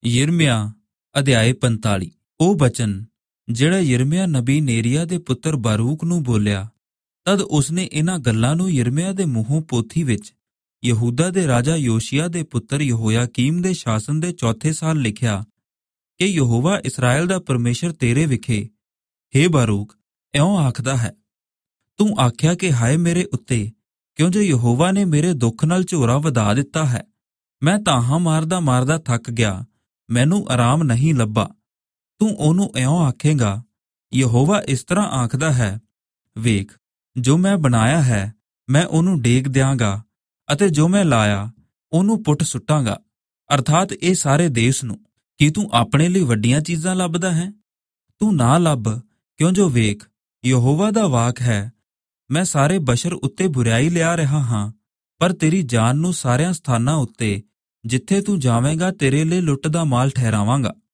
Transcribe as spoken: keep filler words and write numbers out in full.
ਯਿਰਮਿਆ ਅਧਿਆਇ ਪੰਤਾਲੀ। ਉਹ ਬਚਨ ਜਿਹੜਾ ਯਿਰਮਿਆ ਨਬੀ ਨੇਰੀਆ ਦੇ ਪੁੱਤਰ ਬਾਰੂਕ ਨੂੰ ਬੋਲਿਆ, ਤਦ ਉਸਨੇ ਇਹਨਾਂ ਗੱਲਾਂ ਨੂੰ ਯਿਰਮਿਆ ਦੇ ਮੂੰਹੋਂ ਪੋਥੀ ਵਿੱਚ ਯਹੂਦਾ ਦੇ ਰਾਜਾ ਯੋਸ਼ੀਆ ਦੇ ਪੁੱਤਰ ਯਹੋਯਾਕੀਮ ਦੇ ਸ਼ਾਸਨ ਦੇ ਚੌਥੇ ਸਾਲ ਲਿਖਿਆ ਕਿ ਯਹੋਵਾ ਇਸਰਾਏਲ ਦਾ ਪਰਮੇਸ਼ਰ ਤੇਰੇ ਵਿਖੇ, ਹੇ ਬਾਰੂਕ, ਇਉਂ ਆਖਦਾ ਹੈ, ਤੂੰ ਆਖਿਆ ਕਿ ਹਾਏ ਮੇਰੇ ਉੱਤੇ, ਕਿਉਂ ਜੋ ਯਹੋਵਾ ਨੇ ਮੇਰੇ ਦੁੱਖ ਨਾਲ ਝੋਰਾ ਵਧਾ ਦਿੱਤਾ ਹੈ। ਮੈਂ ਤਾਹਾਂ ਮਾਰਦਾ ਮਾਰਦਾ ਥੱਕ ਗਿਆ, ਮੈਨੂੰ ਆਰਾਮ ਨਹੀਂ ਲੱਭਾ। ਤੂੰ ਉਹਨੂੰ ਇਉਂ ਆਖੇਗਾ, ਯਹੋਵਾ ਇਸ ਤਰ੍ਹਾਂ ਆਖਦਾ ਹੈ, ਵੇਖ, ਜੋ ਮੈਂ ਬਣਾਇਆ ਹੈ ਮੈਂ ਉਹਨੂੰ ਡੇਗ ਦਿਆਂਗਾ, ਅਤੇ ਜੋ ਮੈਂ ਲਾਇਆ ਉਹਨੂੰ ਪੁੱਟ ਸੁੱਟਾਂਗਾ, ਅਰਥਾਤ ਇਹ ਸਾਰੇ ਦੇਸ਼ ਨੂੰ। ਕੀ ਤੂੰ ਆਪਣੇ ਲਈ ਵੱਡੀਆਂ ਚੀਜ਼ਾਂ ਲੱਭਦਾ ਹੈ? ਤੂੰ ਨਾ ਲੱਭ, ਕਿਉਂ ਜੋ ਵੇਖ, ਯਹੋਵਾ ਦਾ ਵਾਕ ਹੈ, ਮੈਂ ਸਾਰੇ ਬਸ਼ਰ ਉੱਤੇ ਬੁਰਾਈ ਲਿਆ ਰਿਹਾ ਹਾਂ, ਪਰ ਤੇਰੀ ਜਾਨ ਨੂੰ ਸਾਰਿਆਂ ਸਥਾਨਾਂ ਉੱਤੇ ਜਿੱਥੇ ਤੂੰ ਜਾਵੇਂਗਾ ਤੇਰੇ ਲਈ ਲੁੱਟ ਦਾ ਮਾਲ ਠਹਿਰਾਵਾਂਗਾ।